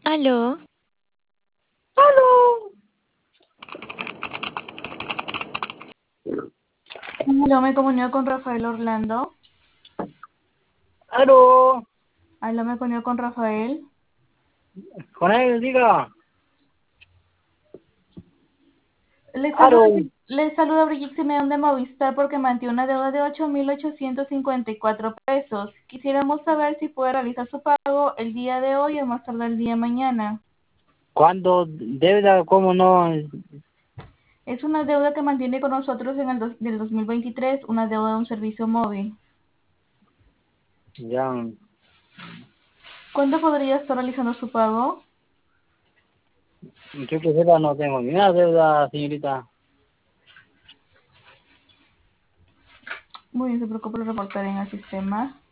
Aló, ¡Aló! Yo me comunico con Rafael Orlando. ¡Aló! Aló, me comunico con Rafael. Con él, diga. Le saluda, ¡Aló! le saluda Brigitte Simeón de Movistar porque mantiene una deuda de 8.854 pesos. Quisiéramos saber si puede realizar su pago el día de hoy o más tarde el día de mañana. ¿Cuándo deuda? ¿Cómo no? Es una deuda que mantiene con nosotros del 2023, una deuda de un servicio móvil. Ya, ¿Cuándo podría estar realizando su pago? yo que sepa no tengo ni una deuda, señorita. Muy bien, se preocupe, lo reportaré en el sistema.